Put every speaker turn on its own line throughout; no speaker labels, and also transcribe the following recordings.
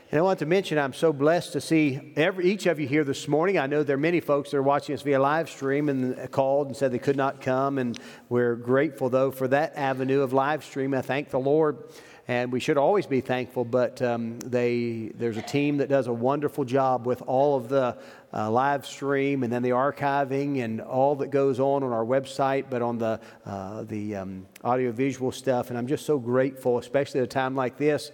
And I want to mention, I'm so blessed to see each of you here this morning. I know there are many folks that are watching us via live stream and called and said they could not come. And we're grateful, though, for that avenue of live stream. I thank the Lord. And we should always be thankful. But there's a team that does a wonderful job with all of the live stream and then the archiving and all that goes on our website, but on the audio-visual stuff. And I'm just so grateful, especially at a time like this,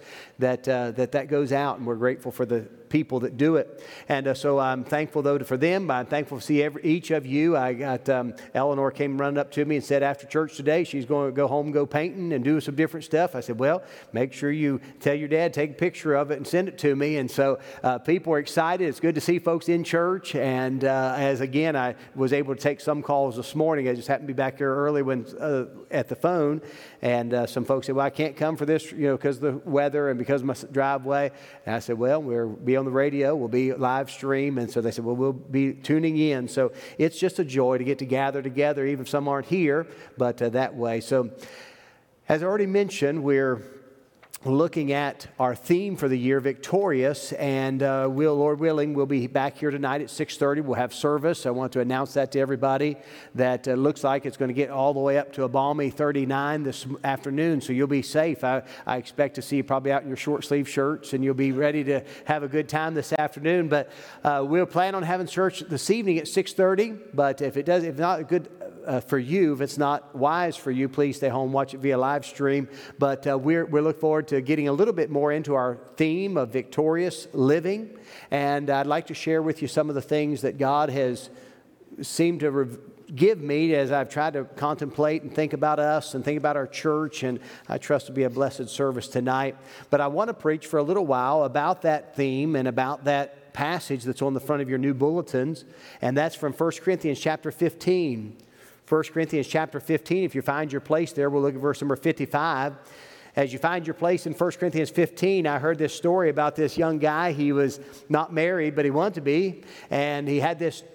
that goes out. And we're grateful for the people that do it. And so I'm thankful, though, for them. I'm thankful to see each of you. I got Eleanor came running up to me and said after church today she's going to go home and go painting and do some different stuff. I said, well, make sure you tell your dad, take a picture of it and send it to me. And so people are excited. It's good to see folks in church. And as again, I was able to take some calls this morning. I just happened to be back here early when at the phone. And some folks said, well, I can't come for this, because of the weather and because of my driveway. And I said, well, we'll be on the radio. We'll be live stream. And so they said, well, we'll be tuning in. So it's just a joy to get to gather together, even if some aren't here, but that way. So as I already mentioned, we're looking at our theme for the year, Victorious, and Lord willing, we'll be back here tonight at 6:30. We'll have service. I want to announce that to everybody. That looks like it's going to get all the way up to a balmy 39 this afternoon, so you'll be safe. I expect to see you probably out in your short sleeve shirts, and you'll be ready to have a good time this afternoon. But we'll plan on having church this evening at 6:30. But if not good for you, if it's not wise for you, please stay home, watch it via live stream. But we look forward to getting a little bit more into our theme of victorious living. And I'd like to share with you some of the things that God has seemed to give me as I've tried to contemplate and think about us and think about our church. And I trust to be a blessed service tonight. But I want to preach for a little while about that theme and about that passage that's on the front of your new bulletins. And that's from 1 Corinthians chapter 15. 1 Corinthians chapter 15, if you find your place there, we'll look at verse number 55. As you find your place in 1 Corinthians 15, I heard this story about this young guy. He was not married, but he wanted to be. And he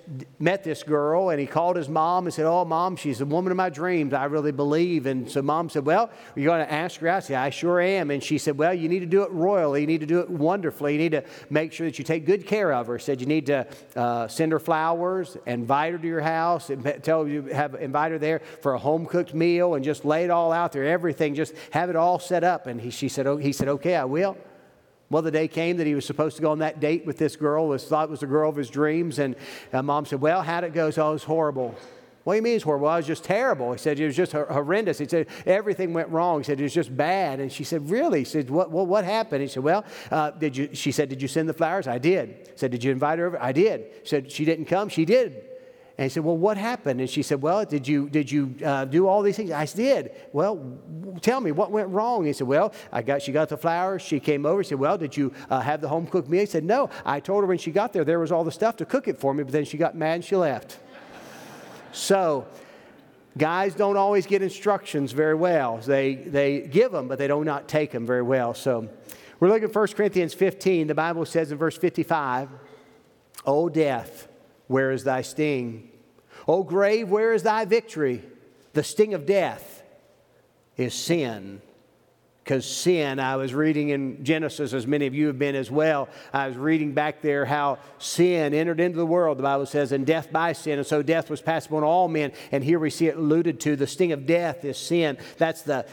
met this girl, and he called his mom and said, oh, Mom, she's the woman of my dreams, I really believe. And so Mom said, well, you're going to ask her out? I said, I sure am. And she said, well, you need to do it royally. You need to do it wonderfully. You need to make sure that you take good care of her. Said you need to send her flowers, invite her to your house, and invite her there for a home-cooked meal, and just lay it all out there, everything, just have it all set up. And he said, okay, I will. Well, the day came that he was supposed to go on that date with this girl, thought it was the girl of his dreams. And Mom said, well, how'd it go? So it was horrible. What do you mean it's horrible? Well, it was just terrible. He said, it was just horrendous. He said, everything went wrong. He said, it was just bad. And she said, really? He said, what happened? He said, well, she said, did you send the flowers? I did. He said, did you invite her over? I did. He said, she didn't come? She did. And he said, well, what happened? And she said, well, did you do all these things? I did. Well, tell me, what went wrong? He said, well, she got the flowers. She came over. He said, well, did you have the home-cooked meal? He said, no. I told her when she got there was all the stuff to cook it for me, but then she got mad and she left. So guys don't always get instructions very well. They give them, but they do not take them very well. So we're looking at 1 Corinthians 15. The Bible says in verse 55, O death, where is thy sting? O grave, where is thy victory? The sting of death is sin. Because sin, I was reading in Genesis, as many of you have been as well, I was reading back there how sin entered into the world, the Bible says, and death by sin, and so death was passed upon all men. And here we see it alluded to, the sting of death is sin. That's the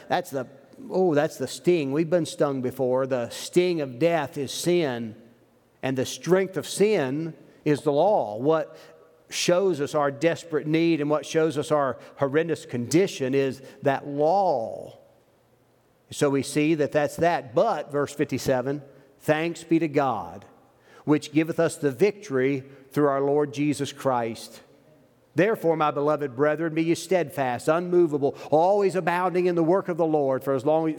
sting. We've been stung before. The sting of death is sin. And the strength of sin is the law. What shows us our desperate need and what shows us our horrendous condition is that law. So we see that's that. But, verse 57, thanks be to God, which giveth us the victory through our Lord Jesus Christ. Therefore, my beloved brethren, be ye steadfast, unmovable, always abounding in the work of the Lord, for as well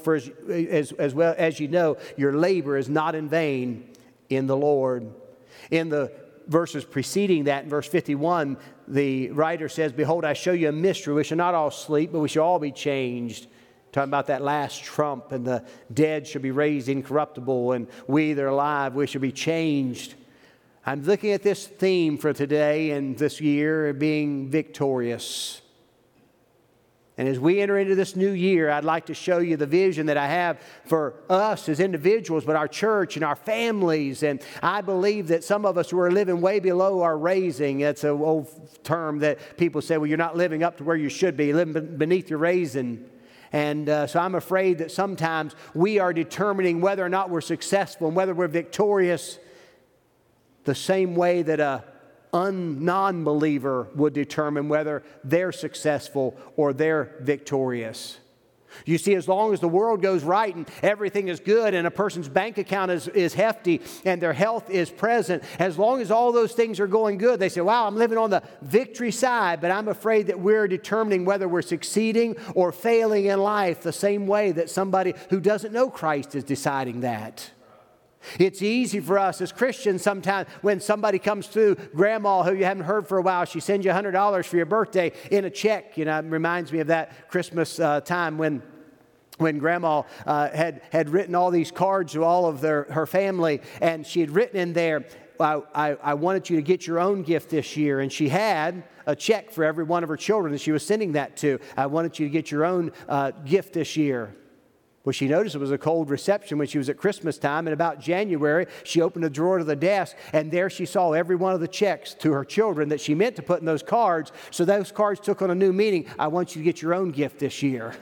as you know, your labor is not in vain in the Lord. In the verses preceding that, in verse 51, the writer says, behold, I show you a mystery. We shall not all sleep, but we shall all be changed. Talking about that last trump, and the dead shall be raised incorruptible, and we that are alive, we shall be changed. I'm looking at this theme for today and this year, being victorious. And as we enter into this new year, I'd like to show you the vision that I have for us as individuals, but our church and our families. And I believe that some of us who are living way below our raising, that's an old term that people say, well, you're not living up to where you should be, you're living beneath your raising. And so I'm afraid that sometimes we are determining whether or not we're successful and whether we're victorious the same way that a non-believer would determine whether they're successful or they're victorious. You see, as long as the world goes right and everything is good and a person's bank account is hefty and their health is present, as long as all those things are going good, they say, wow, I'm living on the victory side. But I'm afraid that we're determining whether we're succeeding or failing in life the same way that somebody who doesn't know Christ is deciding that. It's easy for us as Christians sometimes when somebody comes through, grandma who you haven't heard for a while, she sends you $100 for your birthday in a check. You know, it reminds me of that Christmas time when grandma had written all these cards to all of her family, and she had written in there, I wanted you to get your own gift this year. And she had a check for every one of her children that she was sending that to. I wanted you to get your own gift this year. Well, she noticed it was a cold reception when she was at Christmas time. And about January, she opened a drawer to the desk, and there she saw every one of the checks to her children that she meant to put in those cards. So those cards took on a new meaning. I want you to get your own gift this year.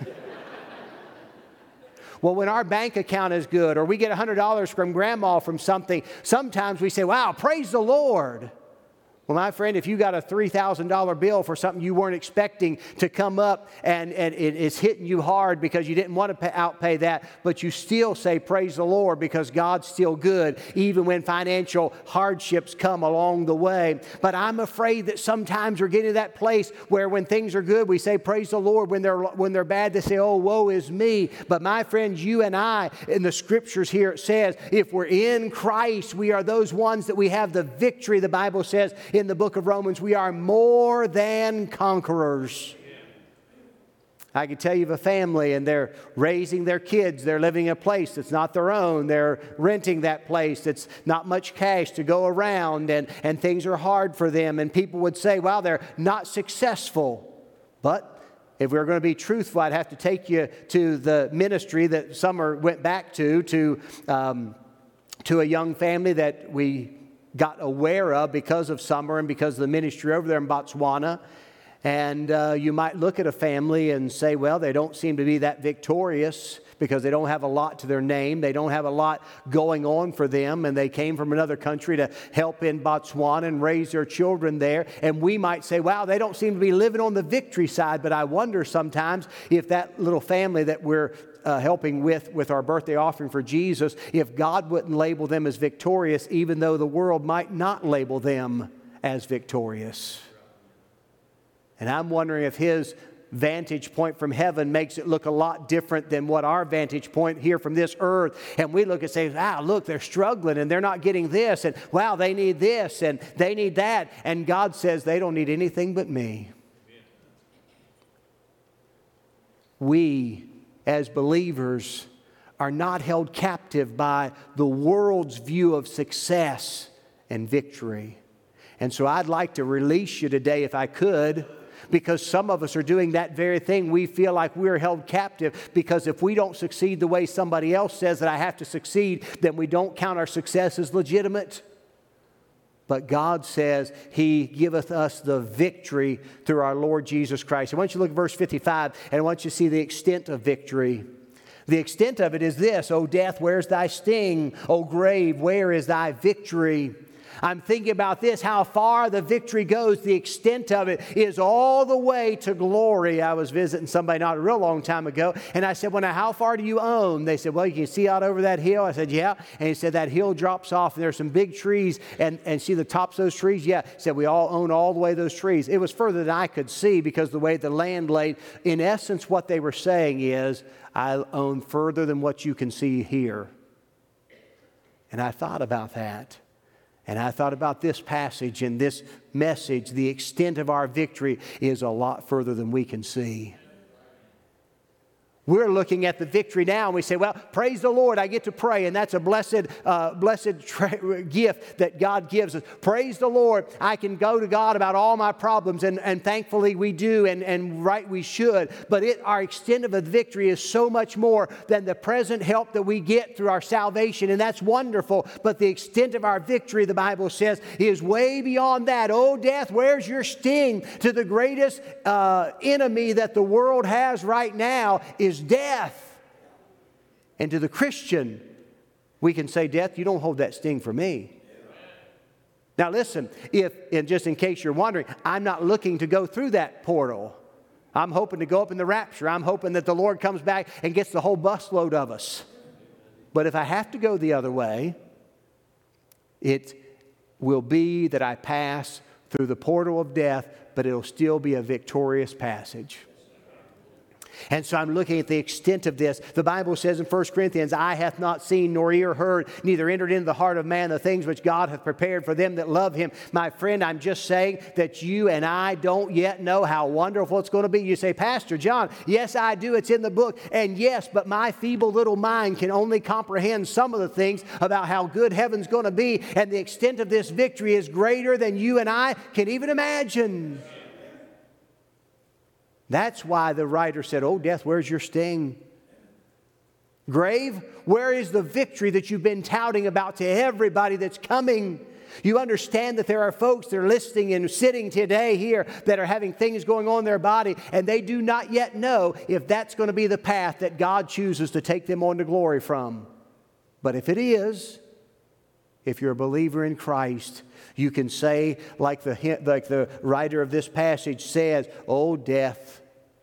Well, when our bank account is good or we get $100 from grandma from something, sometimes we say, wow, praise the Lord. Well, my friend, if you got a $3,000 bill for something you weren't expecting to come up and it's hitting you hard because you didn't want to outpay that, but you still say praise the Lord because God's still good, even when financial hardships come along the way. But I'm afraid that sometimes we're getting to that place where when things are good, we say praise the Lord. When they're bad, they say, oh, woe is me. But my friends, you and I, in the scriptures here, it says, if we're in Christ, we are those ones that we have the victory. The Bible says in the book of Romans, we are more than conquerors. I can tell you of a family and they're raising their kids. They're living in a place that's not their own. They're renting that place. It's not much cash to go around and things are hard for them. And people would say, well, they're not successful. But if we were going to be truthful, I'd have to take you to the ministry that Summer went back to a young family that we got aware of because of Summer and because of the ministry over there in Botswana. And you might look at a family and say, well, they don't seem to be that victorious because they don't have a lot to their name. They don't have a lot going on for them. And they came from another country to help in Botswana and raise their children there. And we might say, wow, they don't seem to be living on the victory side. But I wonder sometimes if that little family that we're helping with our birthday offering for Jesus, if God wouldn't label them as victorious, even though the world might not label them as victorious. And I'm wondering if His vantage point from heaven makes it look a lot different than what our vantage point here from this earth. And we look and say, wow, look, they're struggling and they're not getting this. And wow, they need this and they need that. And God says they don't need anything but me. We, as believers, are not held captive by the world's view of success and victory. And so I'd like to release you today if I could, because some of us are doing that very thing. We feel like we're held captive because if we don't succeed the way somebody else says that I have to succeed, then we don't count our success as legitimate. But God says He giveth us the victory through our Lord Jesus Christ. I want you to look at verse 55, and I want you to see the extent of victory. The extent of it is this: O death, where's thy sting? O grave, where is thy victory? I'm thinking about this, how far the victory goes. The extent of it is all the way to glory. I was visiting somebody not a real long time ago, and I said, well, now, how far do you own? They said, well, you can see out over that hill. I said, yeah. And he said, that hill drops off, and there's some big trees, and see the tops of those trees? Yeah. He said, we all own all the way those trees. It was further than I could see because the way the land laid. In essence, what they were saying is, I own further than what you can see here. And I thought about that. And I thought about this passage and this message. The extent of our victory is a lot further than we can see. We're looking at the victory now, and we say, well, praise the Lord, I get to pray, and that's a blessed gift that God gives us. Praise the Lord, I can go to God about all my problems, and thankfully we do, and right we should. But our extent of a victory is so much more than the present help that we get through our salvation, and that's wonderful. But the extent of our victory, the Bible says, is way beyond that. Oh, death, where's your sting? To the greatest enemy that the world has right now is death. And to the Christian, we can say, death, you don't hold that sting for me. Now listen, and just in case you're wondering, I'm not looking to go through that portal. I'm hoping to go up in the rapture. I'm hoping that the Lord comes back and gets the whole busload of us. But if I have to go the other way, it will be that I pass through the portal of death, but it'll still be a victorious passage. And so I'm looking at the extent of this. The Bible says in 1 Corinthians, eye hath not seen nor ear heard, neither entered into the heart of man the things which God hath prepared for them that love Him. My friend, I'm just saying that you and I don't yet know how wonderful it's going to be. You say, Pastor John, yes, I do. It's in the book. And yes, but my feeble little mind can only comprehend some of the things about how good heaven's going to be. And the extent of this victory is greater than you and I can even imagine. That's why the writer said, oh, death, where's your sting? Grave, where is the victory that you've been touting about to everybody that's coming? You understand that there are folks that are listening and sitting today here that are having things going on in their body, and they do not yet know if that's going to be the path that God chooses to take them on to glory from. But if it is, if you're a believer in Christ, you can say, like the writer of this passage says, oh, death,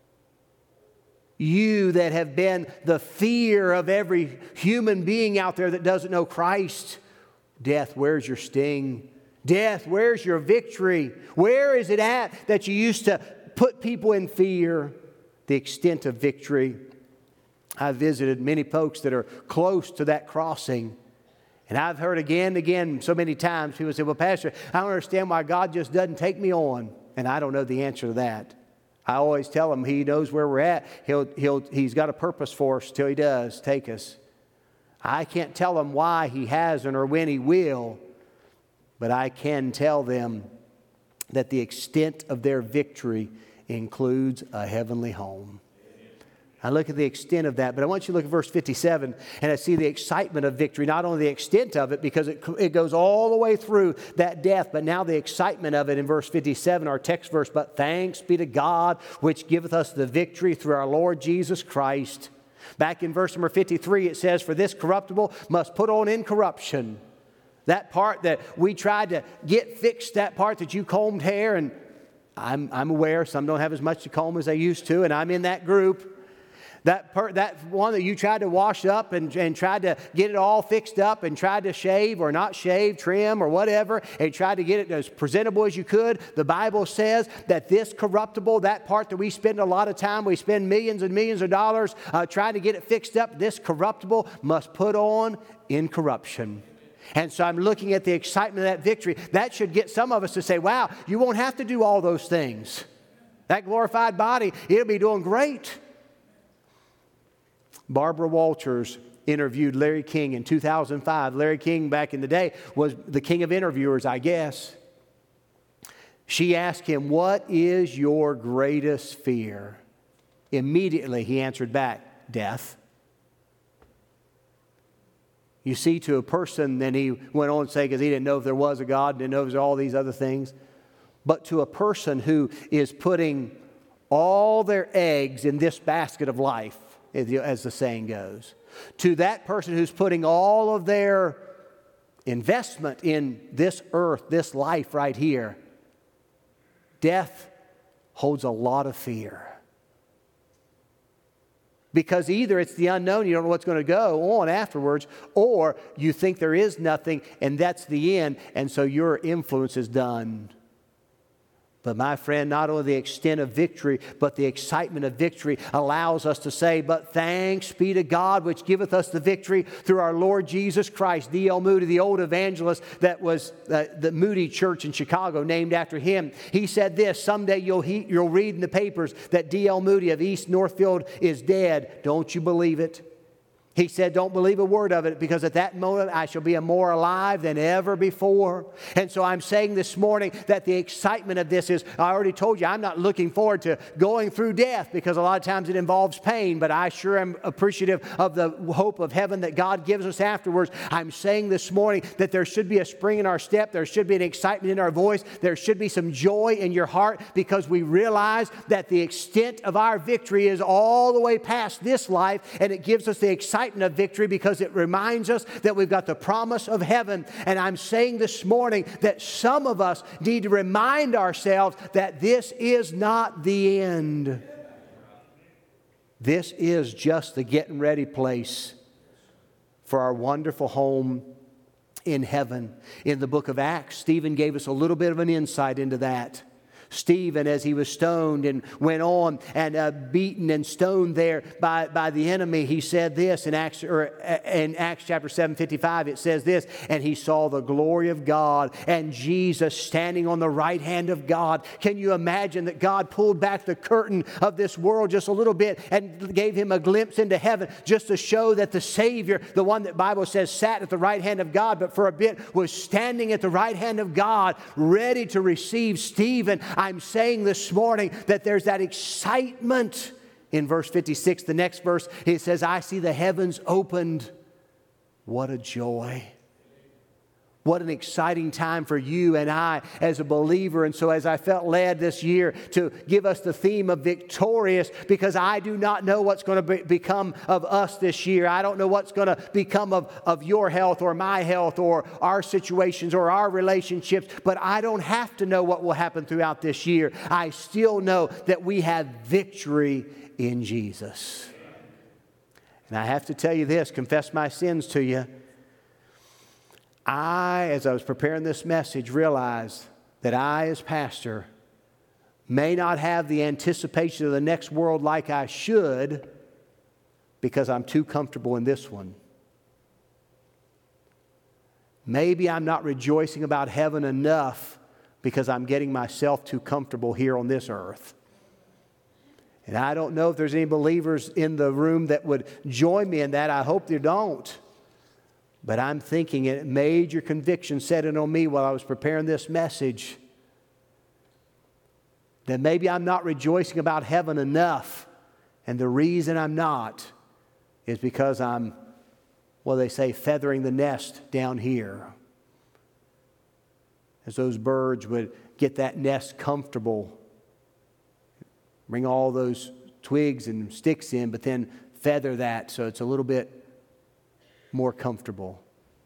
you that have been the fear of every human being out there that doesn't know Christ, death, where's your sting? Death, where's your victory? Where is it at that you used to put people in fear? The extent of victory. I've visited many folks that are close to that crossing. And I've heard again and again so many times people say, well, Pastor, I don't understand why God just doesn't take me on. And I don't know the answer to that. I always tell them He knows where we're at. He's got a purpose for us till He does take us. I can't tell them why He hasn't or when He will, but I can tell them that the extent of their victory includes a heavenly home. I look at the extent of that, but I want you to look at verse 57 and I see the excitement of victory, not only the extent of it, because it goes all the way through that death, but now the excitement of it in verse 57, our text verse, but thanks be to God, which giveth us the victory through our Lord Jesus Christ. Back in verse number 53, it says, for this corruptible must put on incorruption. That part that we tried to get fixed, that part that you combed hair, and I'm aware some don't have as much to comb as they used to, and I'm in that group. That one that you tried to wash up and tried to get it all fixed up and tried to shave or not shave, trim or whatever, and tried to get it as presentable as you could. The Bible says that this corruptible, that part that we spend a lot of time, we spend millions and millions of dollars trying to get it fixed up, this corruptible must put on incorruption. And so I'm looking at the excitement of that victory. That should get some of us to say, wow, you won't have to do all those things. That glorified body, it'll be doing great. Barbara Walters interviewed Larry King in 2005. Larry King back in the day was the king of interviewers, I guess. She asked him, what is your greatest fear? Immediately he answered back, death. You see, to a person, then he went on to say, because he didn't know if there was a God, didn't know if there was all these other things. But to a person who is putting all their eggs in this basket of life, as the saying goes, to that person who's putting all of their investment in this earth, this life right here, death holds a lot of fear. Because either it's the unknown, you don't know what's going to go on afterwards, or you think there is nothing and that's the end, and so your influence is done. But my friend, not only the extent of victory, but the excitement of victory allows us to say, but thanks be to God which giveth us the victory through our Lord Jesus Christ. D.L. Moody, the old evangelist that was the Moody Church in Chicago, named after him. He said this, someday you'll read in the papers that D.L. Moody of East Northfield is dead. Don't you believe it? He said, don't believe a word of it, because at that moment I shall be more alive than ever before. And so I'm saying this morning that the excitement of this is, I already told you, I'm not looking forward to going through death, because a lot of times it involves pain, but I sure am appreciative of the hope of heaven that God gives us afterwards. I'm saying this morning that there should be a spring in our step, there should be an excitement in our voice, there should be some joy in your heart, because we realize that the extent of our victory is all the way past this life, and it gives us the excitement of victory because it reminds us that we've got the promise of heaven. And I'm saying this morning that some of us need to remind ourselves that this is not the end. This is just the getting ready place for our wonderful home in heaven. In the book of Acts, Stephen gave us a little bit of an insight into that. Stephen, as he was stoned and went on and beaten and stoned there by the enemy, he said this in Acts chapter 7:55. It says this, and he saw the glory of God and Jesus standing on the right hand of God. Can you imagine that God pulled back the curtain of this world just a little bit and gave him a glimpse into heaven, just to show that the Savior, the one that the Bible says sat at the right hand of God, but for a bit was standing at the right hand of God, ready to receive Stephen. I'm saying this morning that there's that excitement. In verse 56, the next verse, it says, I see the heavens opened. What a joy. What an exciting time for you and I as a believer. And so as I felt led this year to give us the theme of victorious, because I do not know what's going to become of us this year. I don't know what's going to become of your health or my health or our situations or our relationships. But I don't have to know what will happen throughout this year. I still know that we have victory in Jesus. And I have to tell you this, confess my sins to you. As I was preparing this message, realized that I, as pastor, may not have the anticipation of the next world like I should, because I'm too comfortable in this one. Maybe I'm not rejoicing about heaven enough because I'm getting myself too comfortable here on this earth. And I don't know if there's any believers in the room that would join me in that. I hope they don't. But I'm thinking, a major conviction set in on me while I was preparing this message, that maybe I'm not rejoicing about heaven enough. And the reason I'm not is because I'm, they say, feathering the nest down here. As those birds would get that nest comfortable, bring all those twigs and sticks in, but then feather that so it's a little bit more comfortable.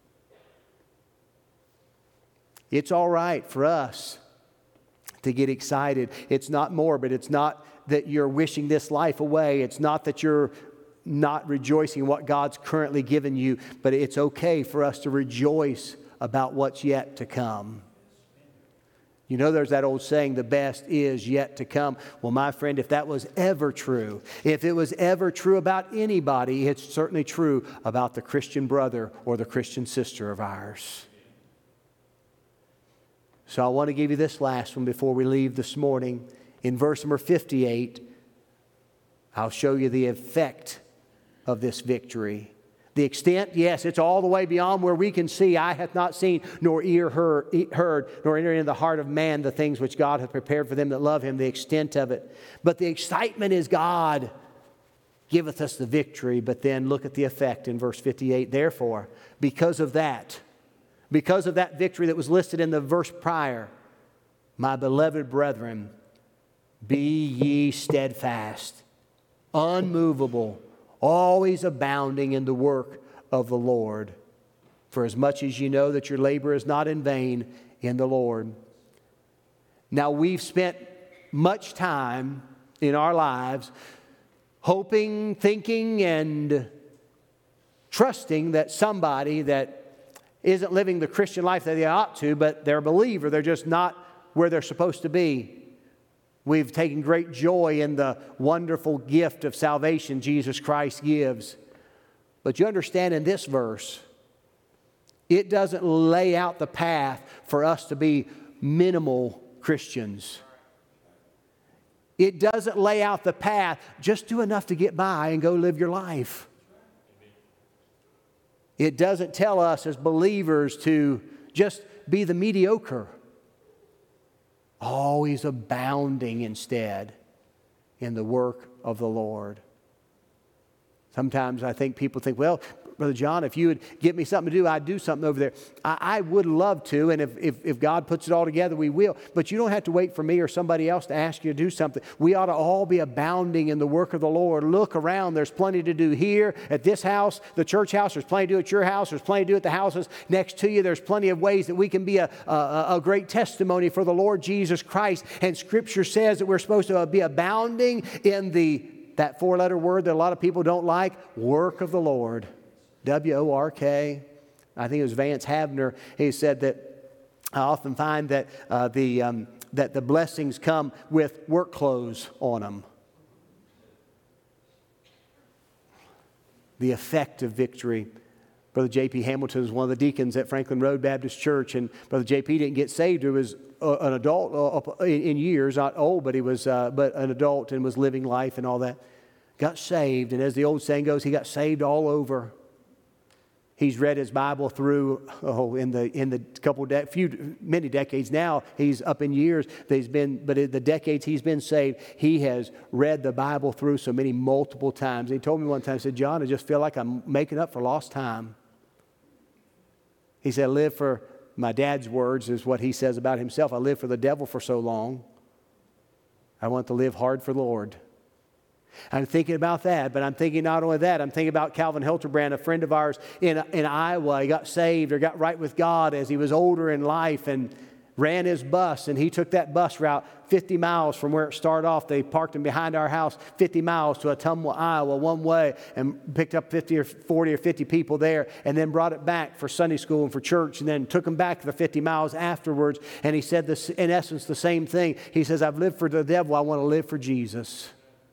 It's all right for us to get excited. It's not morbid. It's not that you're wishing this life away. It's not that you're not rejoicing in what God's currently given you, but it's okay for us to rejoice about what's yet to come. You know, there's that old saying, the best is yet to come. Well, my friend, if that was ever true, if it was ever true about anybody, it's certainly true about the Christian brother or the Christian sister of ours. So I want to give you this last one before we leave this morning. In verse number 58, I'll show you the effect of this victory. The extent, yes, it's all the way beyond where we can see. Eye hath not seen, nor ear heard, nor entered into the heart of man the things which God hath prepared for them that love Him, the extent of it. But the excitement is God giveth us the victory. But then look at the effect in verse 58. Therefore, because of that victory that was listed in the verse prior, my beloved brethren, be ye steadfast, unmovable, always abounding in the work of the Lord. For as much as you know that your labor is not in vain in the Lord. Now, we've spent much time in our lives hoping, thinking, and trusting that somebody that isn't living the Christian life that they ought to, but they're a believer, they're just not where they're supposed to be. We've taken great joy in the wonderful gift of salvation Jesus Christ gives. But you understand in this verse, it doesn't lay out the path for us to be minimal Christians. It doesn't lay out the path, just do enough to get by and go live your life. It doesn't tell us as believers to just be the mediocre. Always abounding instead in the work of the Lord. Sometimes I think people think, well, Brother John, if you would give me something to do, I'd do something over there. I would love to, and if God puts it all together, we will. But you don't have to wait for me or somebody else to ask you to do something. We ought to all be abounding in the work of the Lord. Look around. There's plenty to do here at this house, the church house. There's plenty to do at your house. There's plenty to do at the houses next to you. There's plenty of ways that we can be a great testimony for the Lord Jesus Christ. And Scripture says that we're supposed to be abounding in that four-letter word that a lot of people don't like, work of the Lord. W-O-R-K. I think it was Vance Havner. He said that I often find that the blessings come with work clothes on them. The effect of victory. Brother J.P. Hamilton was one of the deacons at Franklin Road Baptist Church, and Brother J.P. didn't get saved. He was an adult in years, not old, but he was but an adult and was living life and all that. Got saved, and as the old saying goes, he got saved all over. He's read his Bible through in the many decades now. He's up in years. But in the decades he's been saved, he has read the Bible through so many multiple times. And he told me one time, he said, John, I just feel like I'm making up for lost time. He said, I live for, my dad's words is what he says about himself, I lived for the devil for so long. I want to live hard for the Lord. I'm thinking about that, but I'm thinking not only that, I'm thinking about Calvin Hilterbrand, a friend of ours in Iowa. He got saved or got right with God as he was older in life and ran his bus, and he took that bus route 50 miles from where it started off. They parked him behind our house 50 miles to Ottumwa, Iowa, one way, and picked up 50 or 40 or 50 people there, and then brought it back for Sunday school and for church, and then took them back the 50 miles afterwards. And he said this, in essence, the same thing. He says, I've lived for the devil, I want to live for Jesus.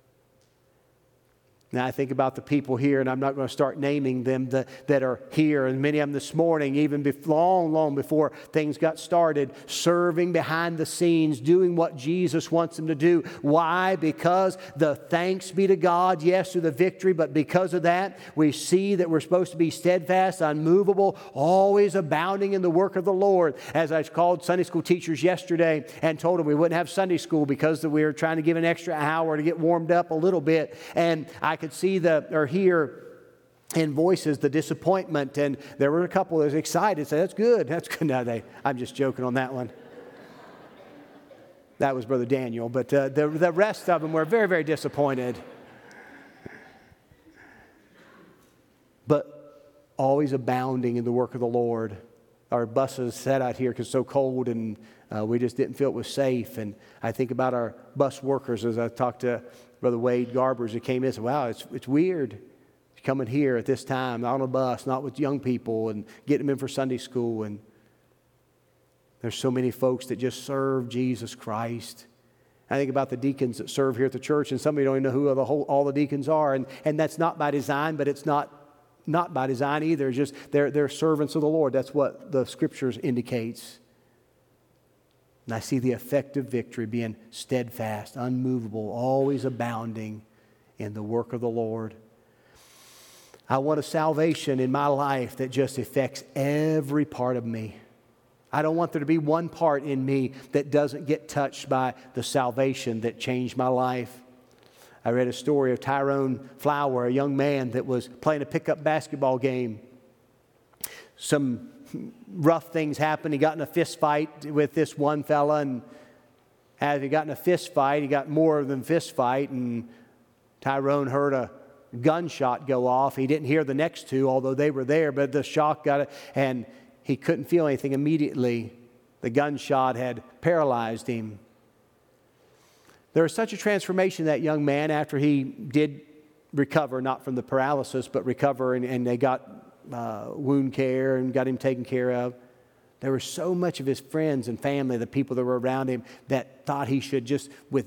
Now I think about the people here, and I'm not going to start naming them that are here, and many of them this morning, even long before things got started, serving behind the scenes, doing what Jesus wants them to do. Why? Because the thanks be to God, yes, through the victory, but because of that, we see that we're supposed to be steadfast, unmovable, always abounding in the work of the Lord. As I called Sunday school teachers yesterday and told them we wouldn't have Sunday school because we were trying to give an extra hour to get warmed up a little bit, and I could see or hear in voices the disappointment, and there were a couple that was excited, said, that's good. No, I'm just joking on that one. That was Brother Daniel, but the rest of them were very, very disappointed. But always abounding in the work of the Lord. Our buses sat out here because it's so cold, and we just didn't feel it was safe. And I think about our bus workers as I talked to Brother Wade Garbers, who came in and said, wow, it's weird coming here at this time on a bus, not with young people, and getting them in for Sunday school. And there's so many folks that just serve Jesus Christ. I think about the deacons that serve here at the church, and some of you don't even know who all the deacons are. And that's not by design, but it's not by design either. It's just they're servants of the Lord. That's what the Scriptures indicates. And I see the effect of victory being steadfast, unmovable, always abounding in the work of the Lord. I want a salvation in my life that just affects every part of me. I don't want there to be one part in me that doesn't get touched by the salvation that changed my life. I read a story of Tyrone Flower, a young man that was playing a pickup basketball game. Some rough things happened. He got in a fist fight with this one fella, and as he got in a fist fight, he got more than fist fight, and Tyrone heard a gunshot go off. He didn't hear the next two, although they were there, but the shock got it, and he couldn't feel anything immediately. The gunshot had paralyzed him. There was such a transformation in that young man after he did recover, not from the paralysis, but recover, and they got wound care and got him taken care of. There was so much of his friends and family, the people that were around him, that thought he should just, with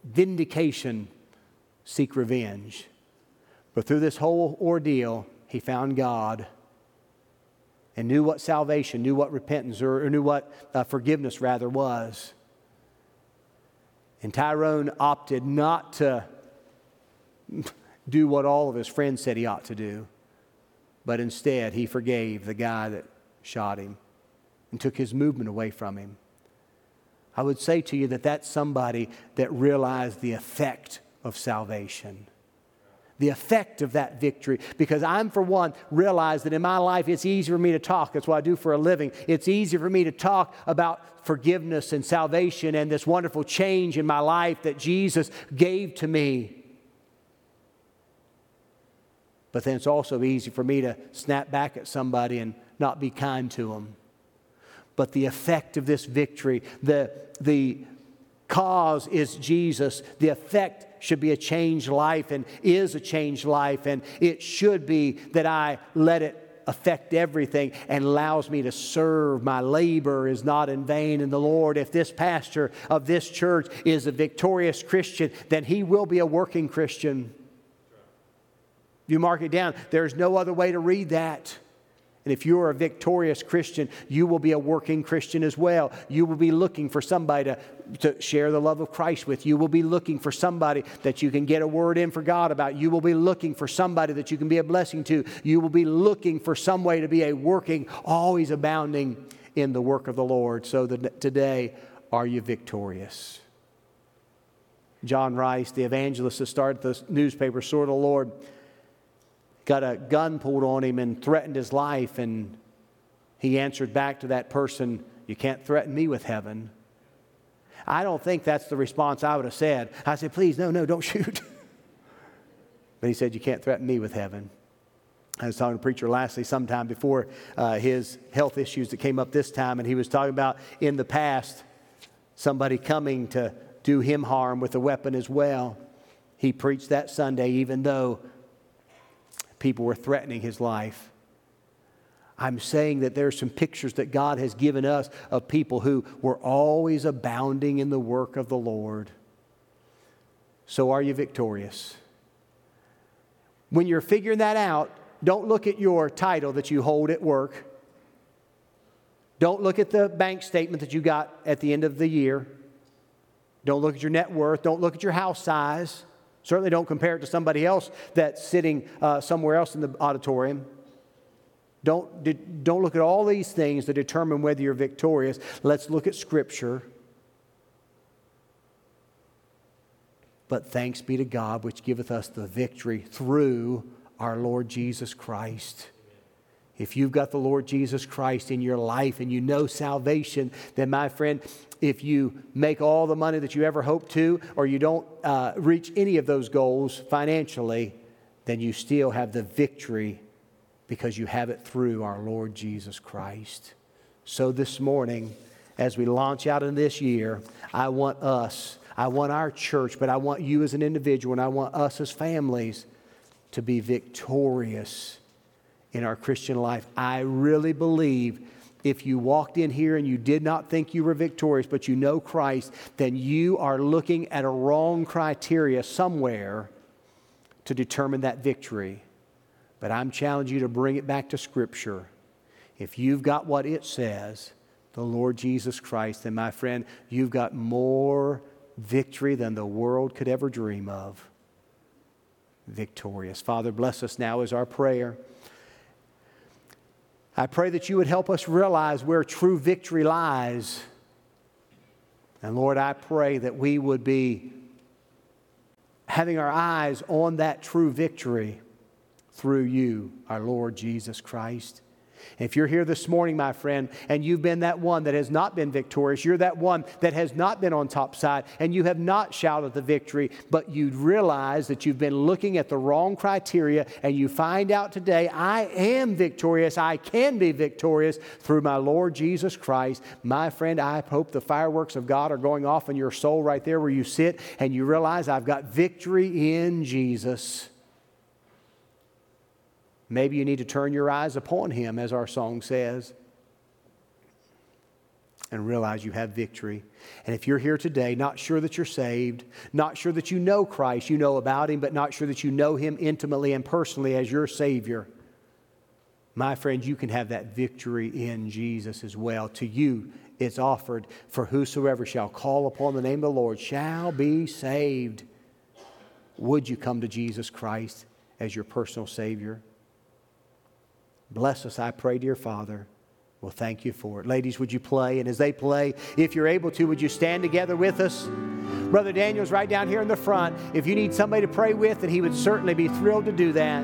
vindication, seek revenge. But through this whole ordeal, he found God and knew what salvation, knew what repentance, or knew what forgiveness rather was. And Tyrone opted not to do what all of his friends said he ought to do, but instead he forgave the guy that shot him and took his movement away from him. I would say to you that that's somebody that realized the effect of salvation. The effect of that victory. Because I'm, for one, realize that in my life it's easy for me to talk. That's what I do for a living. It's easy for me to talk about forgiveness and salvation and this wonderful change in my life that Jesus gave to me. But then it's also easy for me to snap back at somebody and not be kind to them. But the effect of this victory, the cause is Jesus. The effect should be a changed life and is a changed life. And it should be that I let it affect everything and allows me to serve. My labor is not in vain in the Lord. If this pastor of this church is a victorious Christian, then he will be a working Christian. You mark it down. There's no other way to read that. And if you're a victorious Christian, you will be a working Christian as well. You will be looking for somebody to share the love of Christ with. You will be looking for somebody that you can get a word in for God about. You will be looking for somebody that you can be a blessing to. You will be looking for some way to be a working, always abounding in the work of the Lord. So that today, are you victorious? John Rice, the evangelist that started the newspaper, Sword of the Lord, got a gun pulled on him and threatened his life, and he answered back to that person, "You can't threaten me with heaven." I don't think that's the response I would have said. I said, "Please, no, don't shoot." But he said, "You can't threaten me with heaven." I was talking to a preacher lastly sometime before his health issues that came up this time, and he was talking about in the past somebody coming to do him harm with a weapon as well. He preached that Sunday even though people were threatening his life. I'm saying that there are some pictures that God has given us of people who were always abounding in the work of the Lord. So are you victorious? When you're figuring that out, don't look at your title that you hold at work. Don't look at the bank statement that you got at the end of the year. Don't look at your net worth. Don't look at your house size. Certainly don't compare it to somebody else that's sitting somewhere else in the auditorium. Don't look at all these things to determine whether you're victorious. Let's look at Scripture. But thanks be to God, which giveth us the victory through our Lord Jesus Christ. If you've got the Lord Jesus Christ in your life and you know salvation, then my friend, if you make all the money that you ever hope to, or you don't reach any of those goals financially, then you still have the victory because you have it through our Lord Jesus Christ. So this morning, as we launch out in this year, I want our church, but I want you as an individual, and I want us as families to be victorious in our Christian life. I really believe if you walked in here and you did not think you were victorious, but you know Christ, then you are looking at a wrong criteria somewhere to determine that victory. But I'm challenging you to bring it back to Scripture. If you've got what it says, the Lord Jesus Christ, then my friend, you've got more victory than the world could ever dream of. Victorious. Father, bless us now is our prayer. I pray that you would help us realize where true victory lies. And Lord, I pray that we would be having our eyes on that true victory through you, our Lord Jesus Christ. If you're here this morning, my friend, and you've been that one that has not been victorious, you're that one that has not been on top side, and you have not shouted the victory, but you realize that you've been looking at the wrong criteria, and you find out today, I am victorious, I can be victorious through my Lord Jesus Christ. My friend, I hope the fireworks of God are going off in your soul right there where you sit, and you realize I've got victory in Jesus. Maybe you need to turn your eyes upon Him, as our song says. and realize you have victory. And if you're here today, not sure that you're saved, not sure that you know Christ, you know about Him, but not sure that you know Him intimately and personally as your Savior, my friend, you can have that victory in Jesus as well. To you, it's offered, for whosoever shall call upon the name of the Lord shall be saved. Would you come to Jesus Christ as your personal Savior? Bless us, I pray, dear Father. Well, thank you for it. Ladies, would you play? And as they play, if you're able to, would you stand together with us? Brother Daniel's right down here in the front. If you need somebody to pray with, then he would certainly be thrilled to do that.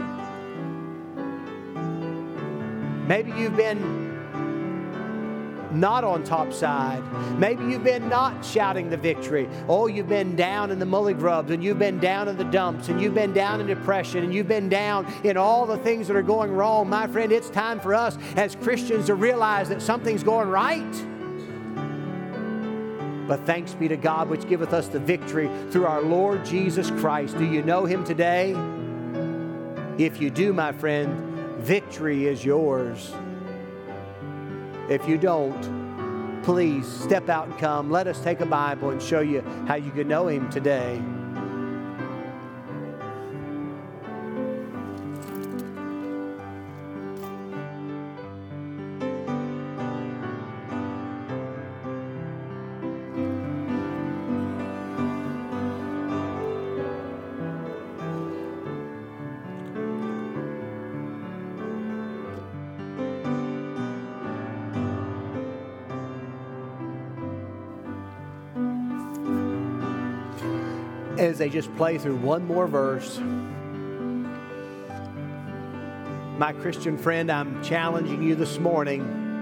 Maybe you've been not on top side. Maybe you've been not shouting the victory. Oh, you've been down in the mully grubs, and you've been down in the dumps, and you've been down in depression, and you've been down in all the things that are going wrong. My friend, it's time for us as Christians to realize that something's going right. But thanks be to God which giveth us the victory through our Lord Jesus Christ. Do you know Him today? If you do, my friend, victory is yours. If you don't, please step out and come. Let us take a Bible and show you how you can know Him today. As they just play through one more verse, my Christian friend, I'm challenging you this morning.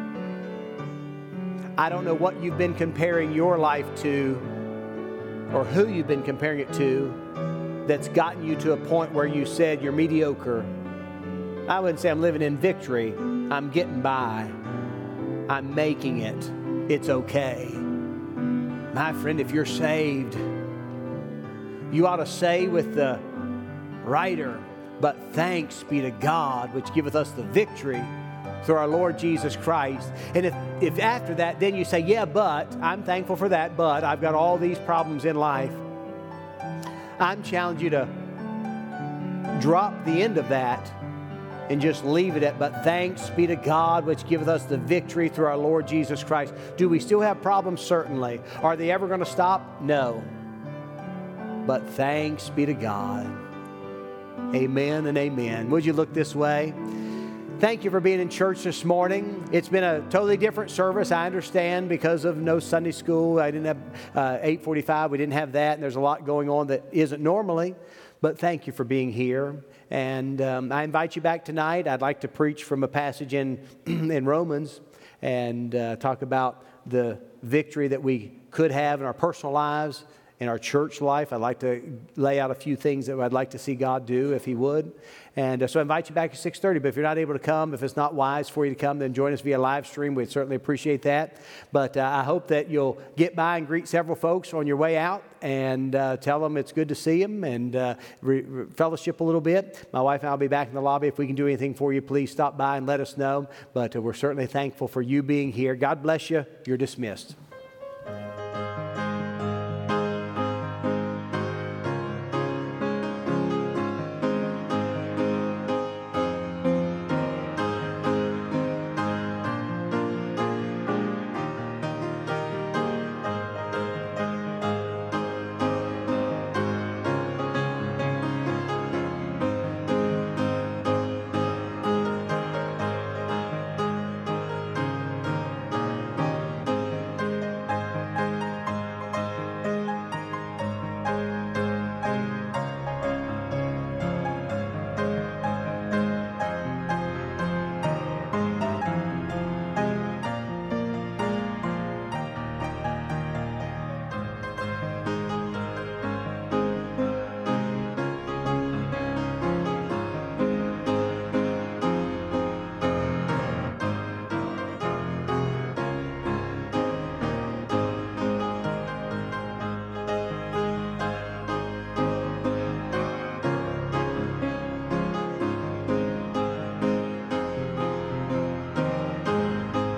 I don't know what you've been comparing your life to or who you've been comparing it to that's gotten you to a point where you said you're mediocre. I wouldn't say I'm living in victory. I'm getting by. I'm making it. It's okay. My friend, if you're saved, you ought to say with the writer, but thanks be to God which giveth us the victory through our Lord Jesus Christ. And if after that then you say, yeah, but I'm thankful for that, but I've got all these problems in life, I'm challenging you to drop the end of that and just leave it at, but thanks be to God which giveth us the victory through our Lord Jesus Christ. Do we still have problems? Certainly. Are they ever going to stop? No. But thanks be to God. Amen and amen. Would you look this way? Thank you for being in church this morning. It's been a totally different service, I understand, because of no Sunday school. I didn't have 8:45. We didn't have that, and there's a lot going on that isn't normally. But thank you for being here. And I invite you back tonight. I'd like to preach from a passage in Romans and talk about the victory that we could have in our personal lives, in our church life. I'd like to lay out a few things that I'd like to see God do if He would. And so I invite you back at 6:30. But if you're not able to come, if it's not wise for you to come, then join us via live stream. We'd certainly appreciate that. But I hope that you'll get by and greet several folks on your way out and tell them it's good to see them and fellowship a little bit. My wife and I will be back in the lobby. If we can do anything for you, please stop by and let us know. But we're certainly thankful for you being here. God bless you. You're dismissed.